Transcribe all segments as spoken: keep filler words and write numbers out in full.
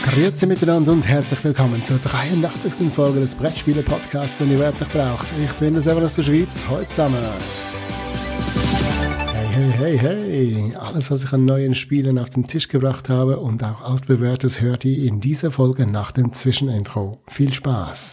Grüezi miteinander und herzlich willkommen zur dreiundachtzigsten Folge des Brettspiele-Podcasts, den ihr wirklich braucht. Ich bin der Seven aus der Schweiz, heute zusammen. Hey, hey, hey, hey. Alles, was ich an neuen Spielen auf den Tisch gebracht habe und auch altbewährtes, hört ihr in dieser Folge nach dem Zwischenintro. Viel Spaß!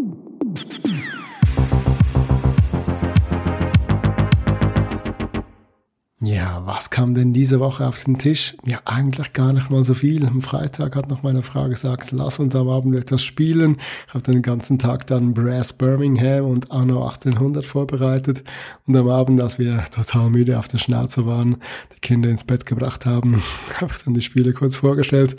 Ja, was kam denn diese Woche auf den Tisch? Ja, eigentlich gar nicht mal so viel. Am Freitag hat noch meine Frau gesagt, lass uns am Abend etwas spielen. Ich habe den ganzen Tag dann Brass Birmingham und Anno achtzehnhundert vorbereitet. Und am Abend, als wir total müde auf der Schnauze waren, die Kinder ins Bett gebracht haben, habe ich dann die Spiele kurz vorgestellt.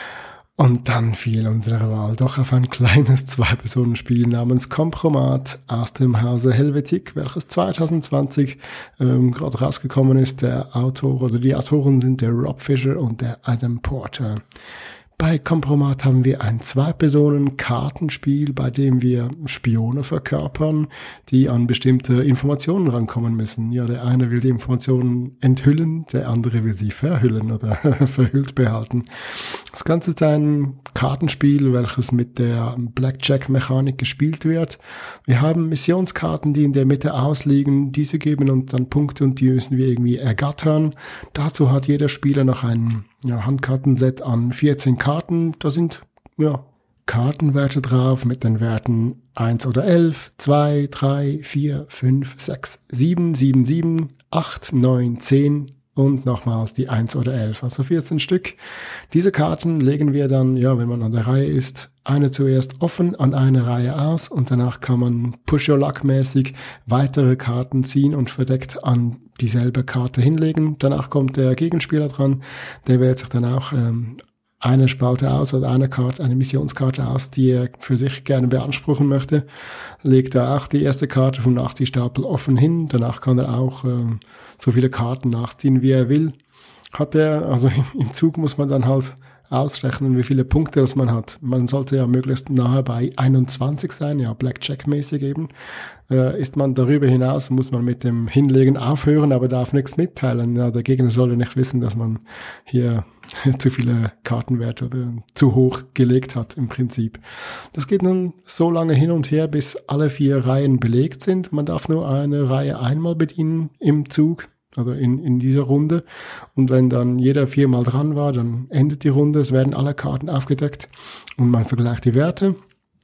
Und dann fiel unsere Wahl doch auf ein kleines Zwei-Personen-Spiel namens Kompromat aus dem Hause Helvetik, welches zwanzig zwanzig ähm, gerade rausgekommen ist. Der Autor oder die Autoren sind der Rob Fisher und der Adam Porter. Bei Kompromat haben wir ein Zwei-Personen-Kartenspiel, bei dem wir Spione verkörpern, die an bestimmte Informationen rankommen müssen. Ja, der eine will die Informationen enthüllen, der andere will sie verhüllen oder verhüllt behalten. Das Ganze ist ein Kartenspiel, welches mit der Blackjack-Mechanik gespielt wird. Wir haben Missionskarten, die in der Mitte ausliegen. Diese geben uns dann Punkte und die müssen wir irgendwie ergattern. Dazu hat jeder Spieler noch ein ja, Handkartenset an vierzehn Karten. Da sind ja Kartenwerte drauf mit den Werten eins oder elf, zwei, drei, vier, fünf, sechs, sieben, sieben, sieben, acht, neun, zehn und nochmals die eins oder elf, also vierzehn Stück. Diese Karten legen wir dann, ja, wenn man an der Reihe ist, eine zuerst offen an eine Reihe aus und danach kann man Push-Your-Luck-mäßig weitere Karten ziehen und verdeckt an dieselbe Karte hinlegen. Danach kommt der Gegenspieler dran, der wählt sich dann auch ähm, eine Spalte aus oder eine Karte, eine Missionskarte aus, die er für sich gerne beanspruchen möchte, legt er auch die erste Karte vom Nachziehstapel offen hin. Danach kann er auch ähm, so viele Karten nachziehen, wie er will. Hat er, also im Zug muss man dann halt ausrechnen, wie viele Punkte das man hat. Man sollte ja möglichst nahe bei einundzwanzig sein, ja, Blackjack-mäßig eben. Äh, ist man darüber hinaus, muss man mit dem Hinlegen aufhören, aber darf nichts mitteilen. Ja, der Gegner sollte nicht wissen, dass man hier zu viele Kartenwerte oder zu hoch gelegt hat im Prinzip. Das geht nun so lange hin und her, bis alle vier Reihen belegt sind. Man darf nur eine Reihe einmal bedienen im Zug. Also in, in dieser Runde. Und wenn dann jeder viermal dran war, dann endet die Runde. Es werden alle Karten aufgedeckt und man vergleicht die Werte.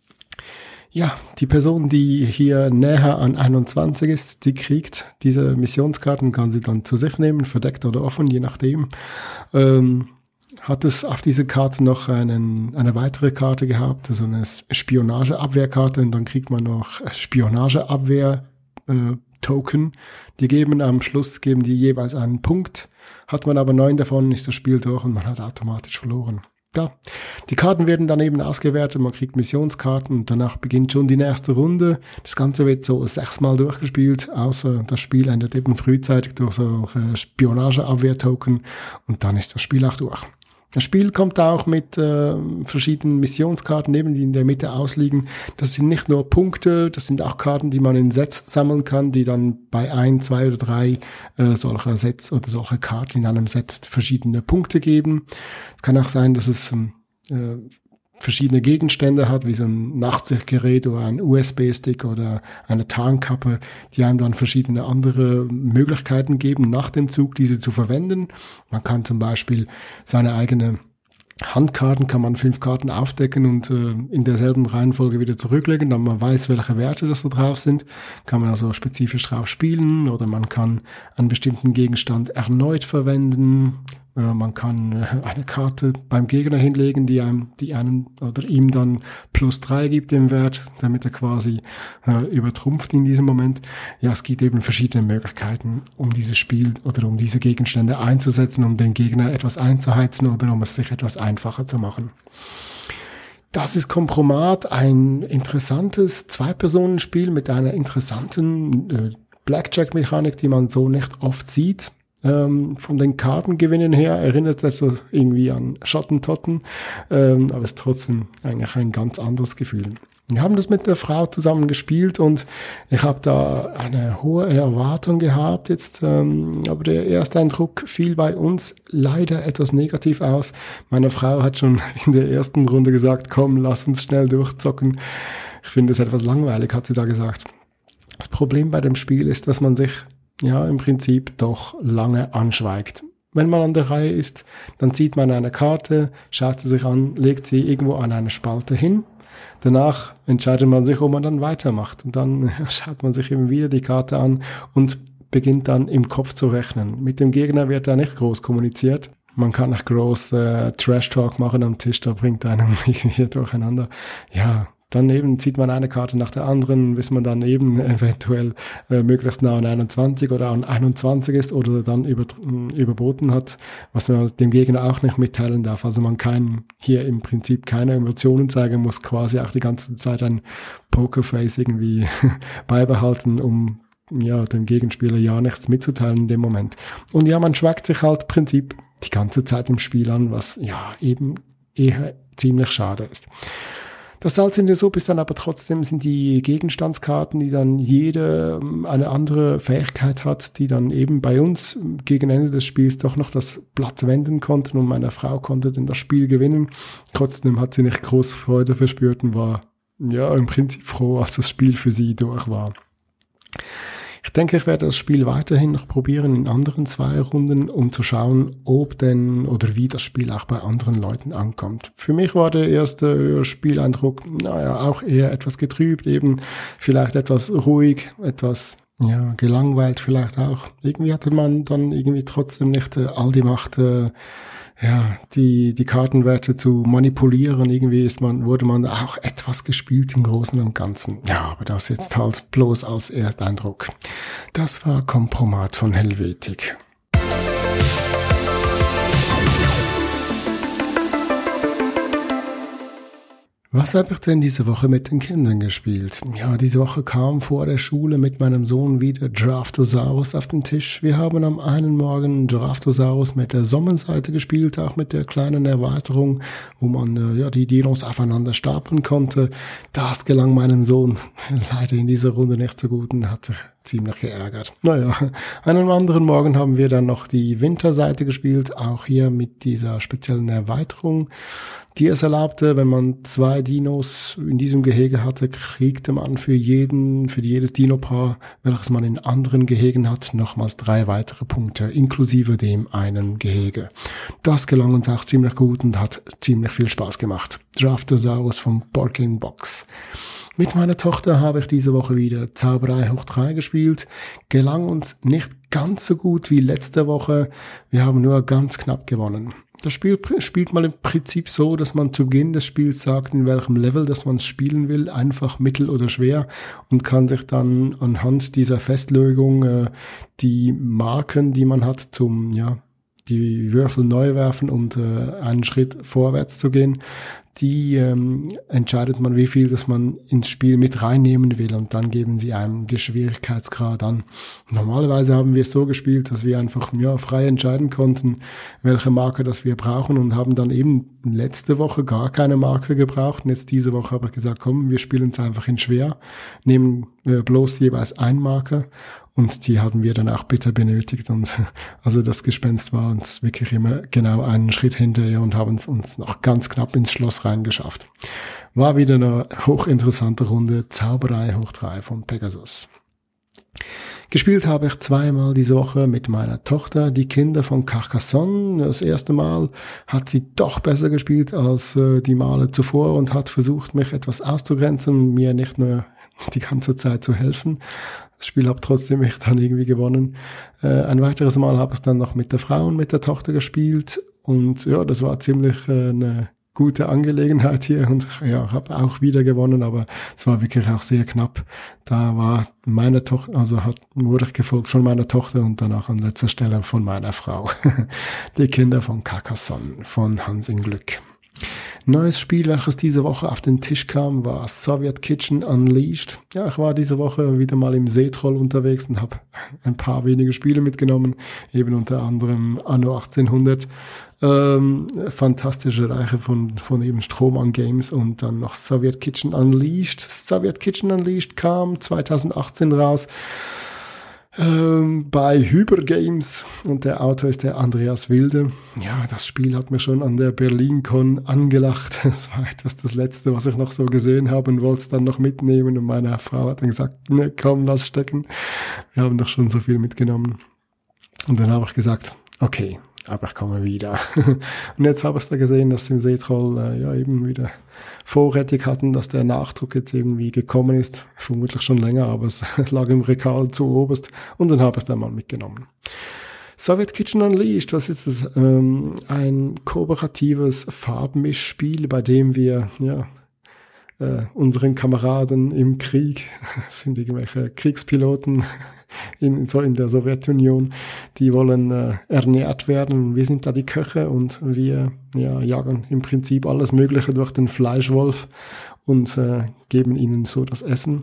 Ja, die Person, die hier näher an einundzwanzig ist, die kriegt diese Missionskarten, kann sie dann zu sich nehmen, verdeckt oder offen, je nachdem. Ähm, hat es auf diese Karte noch einen, eine weitere Karte gehabt, also eine Spionageabwehrkarte, und dann kriegt man noch Spionageabwehr äh, Token, die geben am Schluss, geben die jeweils einen Punkt. Hat man aber neun davon, ist das Spiel durch und man hat automatisch verloren. Ja, die Karten werden dann eben ausgewertet, man kriegt Missionskarten und danach beginnt schon die nächste Runde. Das Ganze wird so sechsmal durchgespielt, außer das Spiel endet eben frühzeitig durch solche Spionageabwehr-Token und dann ist das Spiel auch durch. Das Spiel kommt auch mit äh, verschiedenen Missionskarten, neben die in der Mitte ausliegen. Das sind nicht nur Punkte, das sind auch Karten, die man in Sets sammeln kann, die dann bei ein, zwei oder drei äh, solcher Sets oder solcher Karten in einem Set verschiedene Punkte geben. Es kann auch sein, dass es äh, verschiedene Gegenstände hat, wie so ein Nachtsichtgerät oder ein U S B-Stick oder eine Tarnkappe, die einem dann verschiedene andere Möglichkeiten geben, nach dem Zug diese zu verwenden. Man kann zum Beispiel seine eigene Handkarten, kann man fünf Karten aufdecken und äh, in derselben Reihenfolge wieder zurücklegen, dann man weiß, welche Werte das da drauf sind. Kann man also spezifisch drauf spielen oder man kann einen bestimmten Gegenstand erneut verwenden. Äh, man kann äh, eine Karte beim Gegner hinlegen, die einem, die einem oder ihm dann plus drei gibt im Wert, damit er quasi äh, übertrumpft in diesem Moment. Ja, es gibt eben verschiedene Möglichkeiten, um dieses Spiel oder um diese Gegenstände einzusetzen, um den Gegner etwas einzuheizen oder um es sich etwas einfacher zu machen. Das ist Kompromat, ein interessantes Zwei-Personen-Spiel mit einer interessanten äh, Blackjack-Mechanik, die man so nicht oft sieht. Ähm, von den Kartengewinnen her erinnert es so irgendwie an Schottentotten, ähm, aber ist trotzdem eigentlich ein ganz anderes Gefühl. Wir haben das mit der Frau zusammen gespielt und ich habe da eine hohe Erwartung gehabt jetzt, ähm, aber der Ersteindruck fiel bei uns leider etwas negativ aus. Meine Frau hat schon in der ersten Runde gesagt, komm, lass uns schnell durchzocken. Ich finde es etwas langweilig, hat sie da gesagt. Das Problem bei dem Spiel ist, dass man sich ja im Prinzip doch lange anschweigt. Wenn man an der Reihe ist, dann zieht man eine Karte, schaut sie sich an, legt sie irgendwo an eine Spalte hin. Danach entscheidet man sich, ob man dann weitermacht. Und dann schaut man sich eben wieder die Karte an und beginnt dann im Kopf zu rechnen. Mit dem Gegner wird da nicht groß kommuniziert. Man kann nicht groß äh, Trash-Talk machen am Tisch, da bringt einem hier durcheinander. Ja, dann eben zieht man eine Karte nach der anderen, bis man dann eben eventuell äh, möglichst nah an einundzwanzig oder an einundzwanzig ist oder dann über, überboten hat, was man dem Gegner auch nicht mitteilen darf. Also man kann hier im Prinzip keine Emotionen zeigen, muss quasi auch die ganze Zeit ein Pokerface irgendwie beibehalten, um ja dem Gegenspieler ja nichts mitzuteilen in dem Moment. Und ja, man schwagt sich halt im Prinzip die ganze Zeit im Spiel an, was ja eben eher ziemlich schade ist. Das Salz in der Suppe ist dann aber trotzdem, sind die Gegenstandskarten, die dann jede eine andere Fähigkeit hat, die dann eben bei uns gegen Ende des Spiels doch noch das Blatt wenden konnten und meine Frau konnte dann das Spiel gewinnen. Trotzdem hat sie nicht groß Freude verspürt und war ja im Prinzip froh, als das Spiel für sie durch war. Ich denke, ich werde das Spiel weiterhin noch probieren in anderen zwei Runden, um zu schauen, ob denn oder wie das Spiel auch bei anderen Leuten ankommt. Für mich war der erste Spieleindruck, naja, auch eher etwas getrübt, eben vielleicht etwas ruhig, etwas ja gelangweilt vielleicht auch. Irgendwie hatte man dann irgendwie trotzdem nicht äh, all die Macht, äh, ja, die, die Kartenwerte zu manipulieren. Irgendwie ist man, wurde man auch etwas gespielt im Großen und Ganzen. Ja, aber das jetzt halt bloß als Ersteindruck. Das war Kompromat von Helvetik. Was habe ich denn diese Woche mit den Kindern gespielt? Ja, diese Woche kam vor der Schule mit meinem Sohn wieder Draftosaurus auf den Tisch. Wir haben am einen Morgen Draftosaurus mit der Sommerseite gespielt, auch mit der kleinen Erweiterung, wo man äh, ja die Dinos aufeinander stapeln konnte. Das gelang meinem Sohn leider in dieser Runde nicht so gut und hat sich ziemlich geärgert. Naja, einen anderen Morgen haben wir dann noch die Winterseite gespielt, auch hier mit dieser speziellen Erweiterung, die es erlaubte, wenn man zwei Dinos in diesem Gehege hatte, kriegte man für jeden, für jedes Dino-Paar, welches man in anderen Gehegen hat, nochmals drei weitere Punkte, inklusive dem einen Gehege. Das gelang uns auch ziemlich gut und hat ziemlich viel Spaß gemacht. Draftosaurus vom Board Game Box. Mit meiner Tochter habe ich diese Woche wieder Zauberei hoch drei gespielt. Gelang uns nicht ganz so gut wie letzte Woche. Wir haben nur ganz knapp gewonnen. Das Spiel spielt man im Prinzip so, dass man zu Beginn des Spiels sagt, in welchem Level das man spielen will, einfach, mittel oder schwer, und kann sich dann anhand dieser Festlegung äh, die Marken, die man hat, zum ja die Würfel neu werfen und äh, einen Schritt vorwärts zu gehen, die ähm, entscheidet man, wie viel das man ins Spiel mit reinnehmen will, und dann geben sie einem den Schwierigkeitsgrad an. Normalerweise haben wir es so gespielt, dass wir einfach ja frei entscheiden konnten, welche Marke das wir brauchen, und haben dann eben letzte Woche gar keine Marke gebraucht. Und jetzt diese Woche habe ich gesagt, komm, wir spielen es einfach in schwer, nehmen äh, bloß jeweils ein Marke. Und die haben wir dann auch bitter benötigt. Und also das Gespenst war uns wirklich immer genau einen Schritt hinterher und haben es uns noch ganz knapp ins Schloss reingeschafft. War wieder eine hochinteressante Runde Zauberei hoch drei von Pegasus. Gespielt habe ich zweimal diese Woche mit meiner Tochter, die Kinder von Carcassonne. Das erste Mal hat sie doch besser gespielt als äh, die Male zuvor und hat versucht, mich etwas auszugrenzen, mir nicht nur die ganze Zeit zu helfen. Das Spiel habe trotzdem ich dann irgendwie gewonnen. Äh, ein weiteres Mal habe ich es dann noch mit der Frau und mit der Tochter gespielt, und ja, das war ziemlich äh, eine gute Angelegenheit hier, und ja, habe auch wieder gewonnen, aber es war wirklich auch sehr knapp. Da war meine Tochter, also hat, wurde ich gefolgt von meiner Tochter und danach an letzter Stelle von meiner Frau. Die Kinder von Carcassonne von Hans im Glück. Neues Spiel, welches diese Woche auf den Tisch kam, war Soviet Kitchen Unleashed. Ja, ich war diese Woche wieder mal im Seetroll unterwegs und habe ein paar wenige Spiele mitgenommen, eben unter anderem Anno achtzehnhundert. Ähm, fantastische Reihe von, von eben Strohmann Games und dann noch Soviet Kitchen Unleashed. Soviet Kitchen Unleashed kam zwanzig achtzehn raus. Ähm, bei Hyper Games und der Autor ist der Andreas Wilde. Ja, das Spiel hat mir schon an der BerlinCon angelacht. Das war etwas das Letzte, was ich noch so gesehen habe und wollte es dann noch mitnehmen und meine Frau hat dann gesagt, ne, komm, lass stecken. Wir haben doch schon so viel mitgenommen. Und dann habe ich gesagt, okay, aber ich komme wieder. Und jetzt habe ich da gesehen, dass sie im Seetroll äh, ja eben wieder vorrätig hatten, dass der Nachdruck jetzt irgendwie gekommen ist. Vermutlich schon länger, aber es lag im Regal zu oberst. Und dann habe ich es dann mal mitgenommen. Soviet Kitchen Unleashed, was ist das? Ähm, ein kooperatives Farbmischspiel, bei dem wir ja äh, unseren Kameraden im Krieg, sind irgendwelche Kriegspiloten, in, so in der Sowjetunion, die wollen äh, ernährt werden. Wir sind da die Köche und wir ja, jagen im Prinzip alles Mögliche durch den Fleischwolf und äh, geben ihnen so das Essen.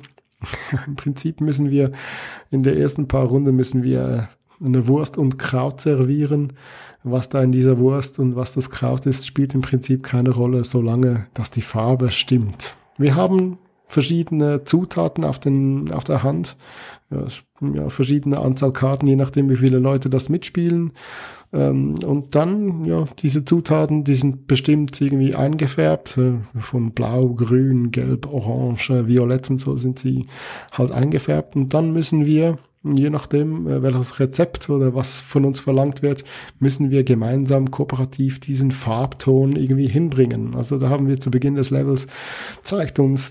Im Prinzip müssen wir in der ersten paar Runden müssen wir eine Wurst und Kraut servieren. Was da in dieser Wurst und was das Kraut ist, spielt im Prinzip keine Rolle, solange dass die Farbe stimmt. Wir haben verschiedene Zutaten auf den auf der Hand, ja, ja, verschiedene Anzahl Karten, je nachdem wie viele Leute das mitspielen, ähm, und dann ja diese Zutaten, die sind bestimmt irgendwie eingefärbt, äh, von Blau, Grün, Gelb, Orange, Violett und so sind sie halt eingefärbt und dann müssen wir, je nachdem, welches Rezept oder was von uns verlangt wird, müssen wir gemeinsam kooperativ diesen Farbton irgendwie hinbringen. Also da haben wir zu Beginn des Levels, zeigt uns,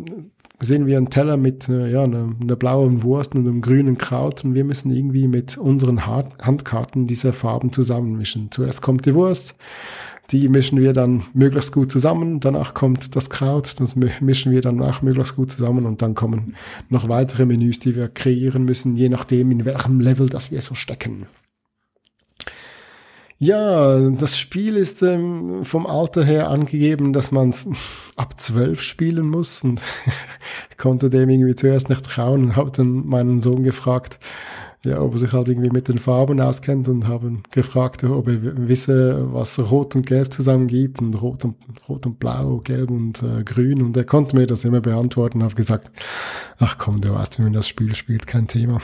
sehen wir einen Teller mit ja, einer, einer blauen Wurst und einem grünen Kraut und wir müssen irgendwie mit unseren Handkarten diese Farben zusammenmischen. Zuerst kommt die Wurst, die mischen wir dann möglichst gut zusammen, danach kommt das Kraut, das mischen wir dann auch möglichst gut zusammen und dann kommen noch weitere Menüs, die wir kreieren müssen, je nachdem in welchem Level das wir so stecken. Ja, das Spiel ist ähm, vom Alter her angegeben, dass man es ab zwölf spielen muss und ich konnte dem irgendwie zuerst nicht trauen und habe dann meinen Sohn gefragt, ja, ob er sich halt irgendwie mit den Farben auskennt und haben gefragt, ob er wisse, was Rot und Gelb zusammen gibt und Rot und, Rot und Blau, Gelb und äh, Grün und er konnte mir das immer beantworten und habe gesagt, ach komm, du weißt, wie man das Spiel spielt, kein Thema.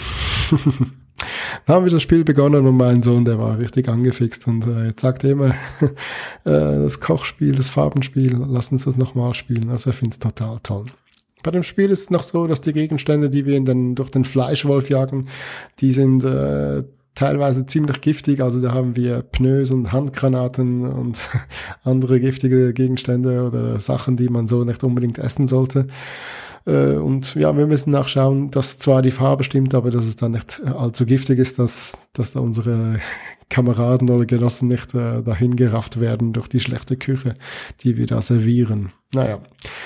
Dann haben wir das Spiel begonnen und mein Sohn, der war richtig angefixt und äh, jetzt sagt er immer, äh, das Kochspiel, das Farbenspiel, lass uns das nochmal spielen, also er findet es total toll. Bei dem Spiel ist es noch so, dass die Gegenstände, die wir in den, durch den Fleischwolf jagen, die sind äh, teilweise ziemlich giftig. Also da haben wir Pneus und Handgranaten und andere giftige Gegenstände oder Sachen, die man so nicht unbedingt essen sollte. Äh, und ja, wir müssen nachschauen, dass zwar die Farbe stimmt, aber dass es dann nicht allzu giftig ist, dass, dass da unsere Kameraden oder Genossen nicht äh, dahin gerafft werden durch die schlechte Küche, die wir da servieren. Naja.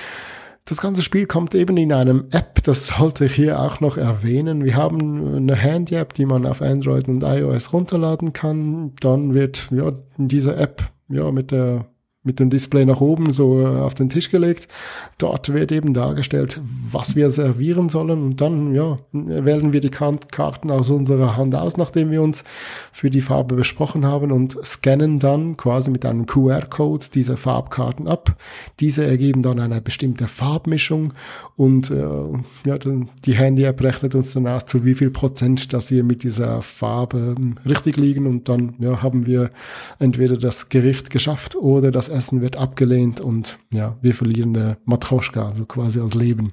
Das ganze Spiel kommt eben in einem App, das sollte ich hier auch noch erwähnen. Wir haben eine Handy-App, die man auf Android und iOS runterladen kann. Dann wird ja diese App ja mit der mit dem Display nach oben so auf den Tisch gelegt. Dort wird eben dargestellt, was wir servieren sollen und dann ja wählen wir die Karten aus unserer Hand aus, nachdem wir uns für die Farbe besprochen haben und scannen dann quasi mit einem Q R-Code diese Farbkarten ab. Diese ergeben dann eine bestimmte Farbmischung und äh, ja, dann die Handy-App rechnet uns dann aus, zu wie viel Prozent, dass wir mit dieser Farbe richtig liegen und dann ja, haben wir entweder das Gericht geschafft oder das Essen wird abgelehnt und ja, wir verlieren eine Matroschka, also quasi als Leben.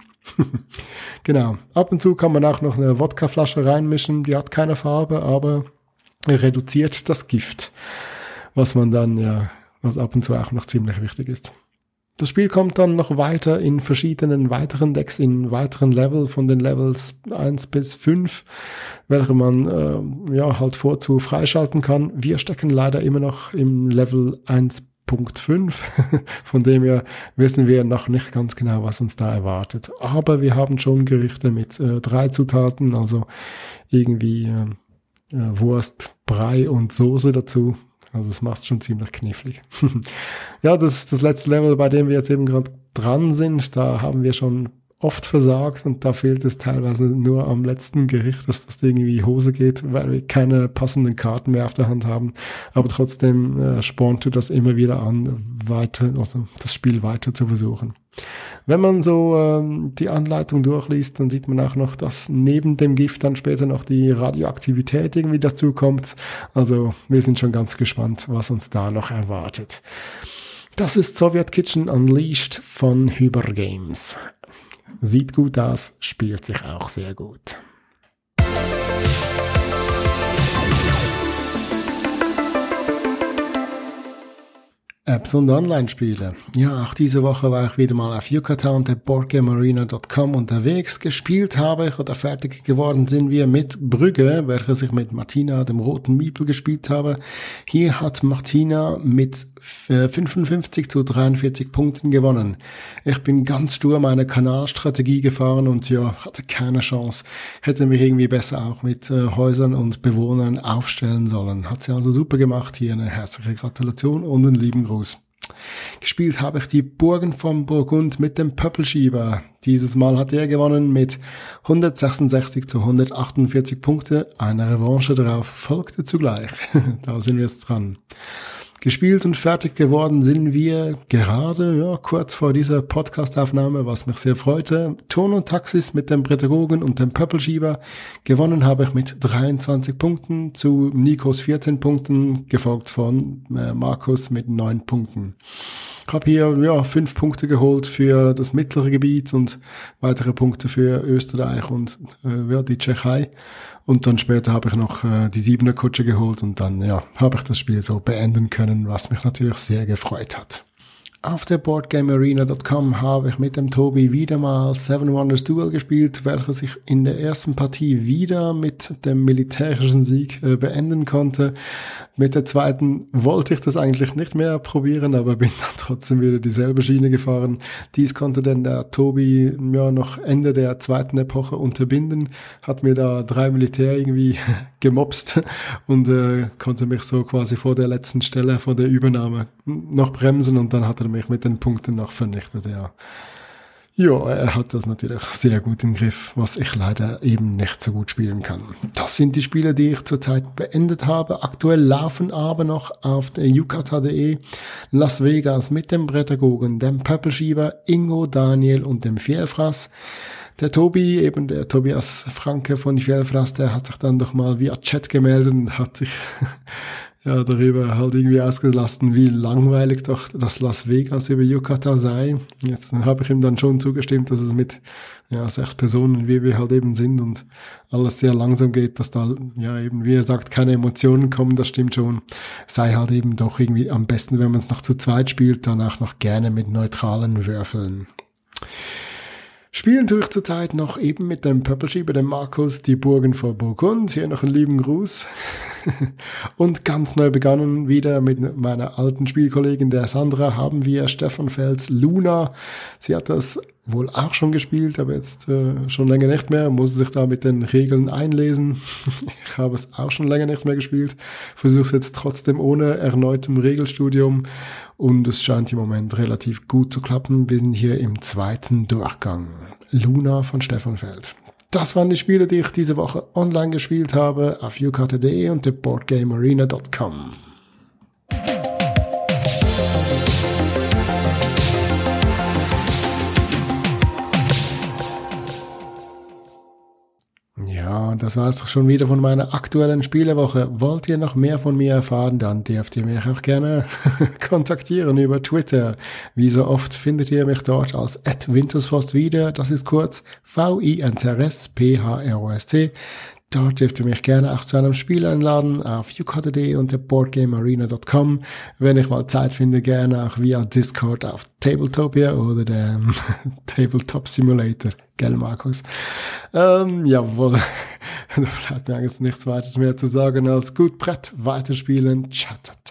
Genau. Ab und zu kann man auch noch eine Wodkaflasche reinmischen, die hat keine Farbe, aber reduziert das Gift, was man dann ja, was ab und zu auch noch ziemlich wichtig ist. Das Spiel kommt dann noch weiter in verschiedenen weiteren Decks, in weiteren Level von den Levels eins bis fünf, welche man äh, ja halt vorzu freischalten kann. Wir stecken leider immer noch im Level eins Punkt fünf, von dem her wissen wir noch nicht ganz genau, was uns da erwartet. Aber wir haben schon Gerichte mit äh, drei Zutaten, also irgendwie äh, Wurst, Brei und Soße dazu. Also das macht schon ziemlich knifflig. Ja, das ist das letzte Level, bei dem wir jetzt eben gerade dran sind. Da haben wir schon oft versagt und da fehlt es teilweise nur am letzten Gericht, dass das Ding in die Hose geht, weil wir keine passenden Karten mehr auf der Hand haben. Aber trotzdem äh, spornt du das immer wieder an, weiter, also das Spiel weiter zu versuchen. Wenn man so ähm, die Anleitung durchliest, dann sieht man auch noch, dass neben dem Gift dann später noch die Radioaktivität irgendwie dazu kommt. Also wir sind schon ganz gespannt, was uns da noch erwartet. Das ist Soviet Kitchen Unleashed von Hyper Games. Sieht gut aus, spielt sich auch sehr gut. Apps und Online-Spiele. Ja, auch diese Woche war ich wieder mal auf Yucatan und der boardgamearena Punkt com unterwegs. Gespielt habe ich oder fertig geworden sind wir mit Brügge, welches ich mit Martina, dem roten Miepel, gespielt habe. Hier hat Martina mit fünfundfünfzig zu dreiundvierzig Punkten gewonnen. Ich bin ganz stur meine Kanalstrategie gefahren und ja, hatte keine Chance. Hätte mich irgendwie besser auch mit äh, Häusern und Bewohnern aufstellen sollen. Hat sie also super gemacht. Hier eine herzliche Gratulation und einen lieben Gruß. Gespielt habe ich die Burgen von Burgund mit dem Pöppelschieber. Dieses Mal hat er gewonnen mit hundertsechsundsechzig zu hundertachtundvierzig Punkte. Eine Revanche darauf folgte zugleich. Da sind wir jetzt dran. Gespielt und fertig geworden sind wir gerade, ja, kurz vor dieser Podcast-Aufnahme, was mich sehr freute. Ton und Taxis mit dem Pädagogen und dem Pöppelschieber. Gewonnen habe ich mit dreiundzwanzig Punkten zu Nikos vierzehn Punkten, gefolgt von äh, Markus mit neun Punkten. Ich habe hier ja fünf Punkte geholt für das mittlere Gebiet und weitere Punkte für Österreich und äh, ja, die Tschechei. Und dann später habe ich noch äh, die siebener Kutsche geholt und dann ja habe ich das Spiel so beenden können, was mich natürlich sehr gefreut hat. Auf der boardgamearena Punkt com habe ich mit dem Tobi wieder mal Seven Wonders Duel gespielt, welches ich in der ersten Partie wieder mit dem militärischen Sieg äh, beenden konnte. Mit der zweiten wollte ich das eigentlich nicht mehr probieren, aber bin dann trotzdem wieder dieselbe Schiene gefahren. Dies konnte dann der Tobi ja noch Ende der zweiten Epoche unterbinden, hat mir da drei Militär irgendwie gemobst und äh, konnte mich so quasi vor der letzten Stelle, vor der Übernahme noch bremsen und dann hat er mich mit den Punkten noch vernichtet, ja. Ja, er hat das natürlich sehr gut im Griff, was ich leider eben nicht so gut spielen kann. Das sind die Spiele, die ich zurzeit beendet habe. Aktuell laufen aber noch auf der yucata punkt de Las Vegas mit dem Pädagogen, dem Pöppelschieber, Ingo, Daniel und dem Vielfraß. Der Tobi, eben der Tobias Franke von Vielfraß, der hat sich dann doch mal via Chat gemeldet und hat sich ja darüber halt irgendwie ausgelassen, wie langweilig doch das Las Vegas über Yucatan sei. Jetzt habe ich ihm dann schon zugestimmt, dass es mit ja sechs Personen, wie wir halt eben sind und alles sehr langsam geht, dass da ja eben, wie er sagt, keine Emotionen kommen, das stimmt schon. Sei halt eben doch irgendwie am besten, wenn man es noch zu zweit spielt, danach noch gerne mit neutralen Würfeln. Spielen tue ich zurzeit noch eben mit dem Pöppelschieber, dem Markus, die Burgen vor Burgund. Hier noch einen lieben Gruß. Und ganz neu begonnen wieder mit meiner alten Spielkollegin, der Sandra, haben wir Stefan Fels Luna. Sie hat das wohl auch schon gespielt, aber jetzt äh, schon länger nicht mehr, muss sich da mit den Regeln einlesen. Ich habe es auch schon länger nicht mehr gespielt, versuche es jetzt trotzdem ohne erneutem Regelstudium und es scheint im Moment relativ gut zu klappen. Wir sind hier im zweiten Durchgang. Luna von Stefan Feld. Das waren die Spiele, die ich diese Woche online gespielt habe auf yucata punkt de und der boardgamearena Punkt com. Ja, das war es doch schon wieder von meiner aktuellen Spielewoche. Wollt ihr noch mehr von mir erfahren, dann dürft ihr mich auch gerne kontaktieren über Twitter. Wie so oft findet ihr mich dort als at wintersfrost wieder. Das ist kurz V I N T R S P H R O S T. Dort dürft ihr mich gerne auch zu einem Spiel einladen auf yucata punkt de und der boardgamearena Punkt com. Wenn ich mal Zeit finde, gerne auch via Discord auf Tabletopia oder der Tabletop Simulator. Gell, Markus? Ähm, jawohl. Da bleibt mir eigentlich nichts weiteres mehr zu sagen als gut Brett, weiterspielen, Chat.